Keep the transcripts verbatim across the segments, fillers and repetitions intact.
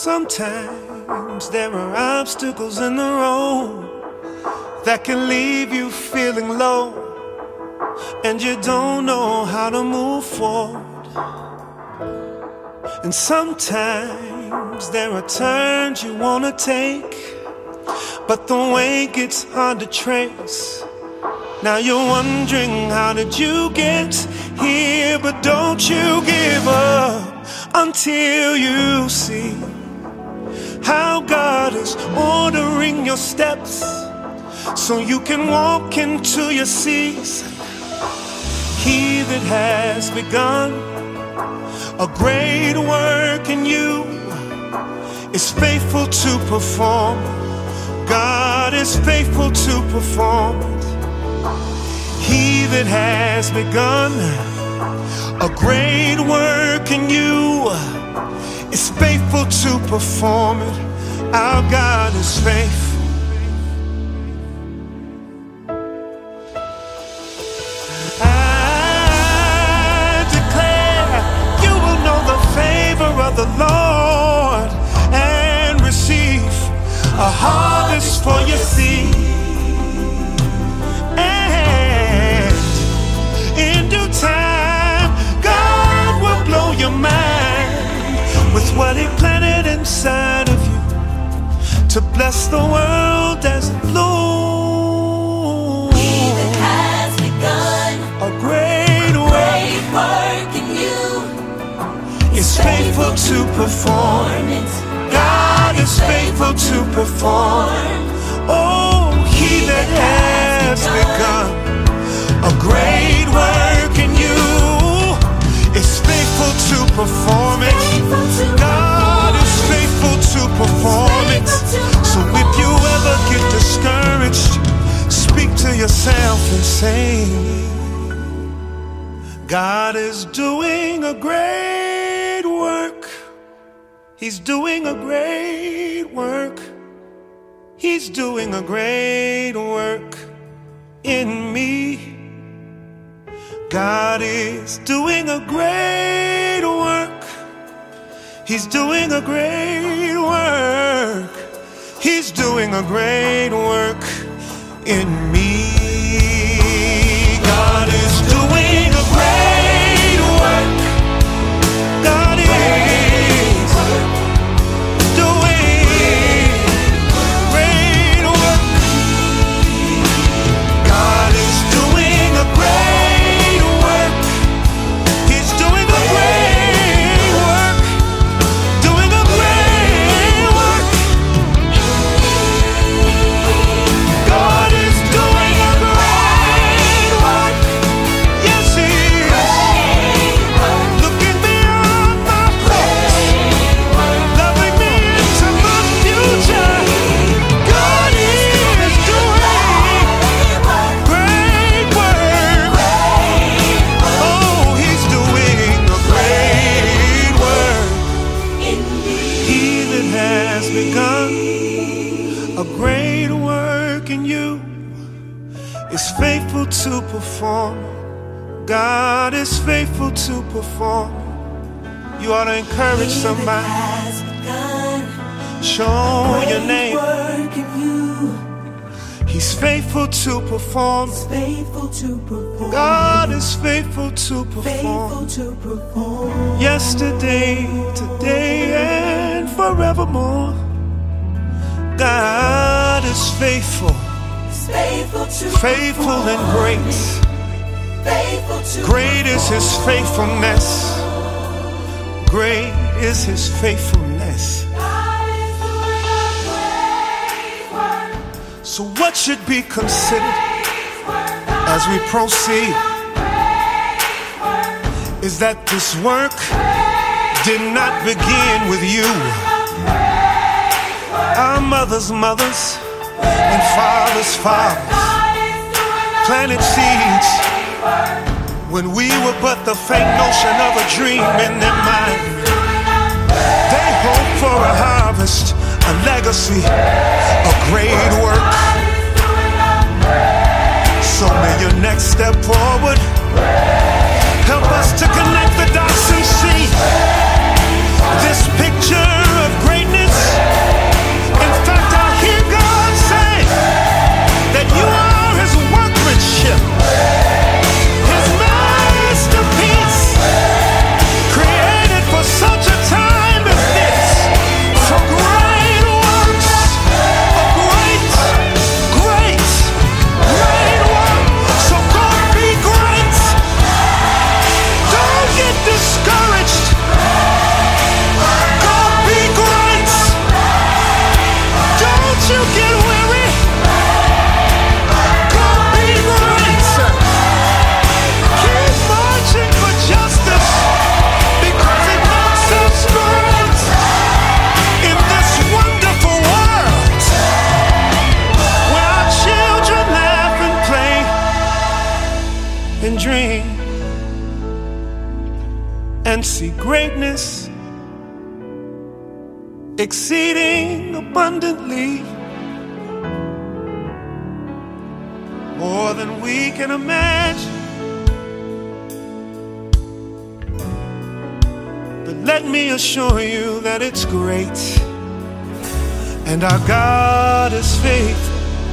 Sometimes there are obstacles in the road that can leave you feeling low, and you don't know how to move forward. And sometimes there are turns you wanna take, but the way gets hard to trace. Now you're wondering, how did you get here? But don't you give up until you see how God is ordering your steps, so you can walk into your season. He that has begun a great work in you is faithful to perform. God is faithful to perform it. He that has begun a great work in you is faithful to perform it. Our God is faithful. I declare you will know the favor of the Lord and receive a harvest for your seed. And in due time, God will blow your mind with what He planted inside of you to bless the world as it blooms. He that has begun a great work, great work in you is faithful to perform it. God is faithful to perform. Oh, He that has begun a great work in you is faithful to perform it. God is faithful to perform it. So if you ever get discouraged, speak to yourself and say, God is doing a great work. He's doing a great work. He's doing a great work in me. God is doing a great work. He's doing a great work. He's doing a great work in me. God is doing a great work. God is to perform. God is faithful to perform. You ought to encourage somebody. Show your neighbor He's faithful to perform. God is faithful to perform. Yesterday, today, and forevermore. God is faithful. Faithful, to faithful and great. Faithful to great is His faithfulness. Great is His faithfulness. So what should be considered as we proceed is that this work did not begin with you. Our mothers' mothers and fathers' fathers planted seeds when we were but the faint notion of a dream in their mind. They hoped for a harvest, a legacy, a great work. So may your next step forward help us to connect the dots and see this picture of greatness see greatness exceeding abundantly, more than we can imagine. But let me assure you that it's great, and our God is faithful.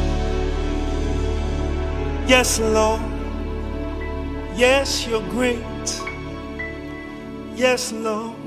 Yes, Lord, yes, you're great. Yes, Lord.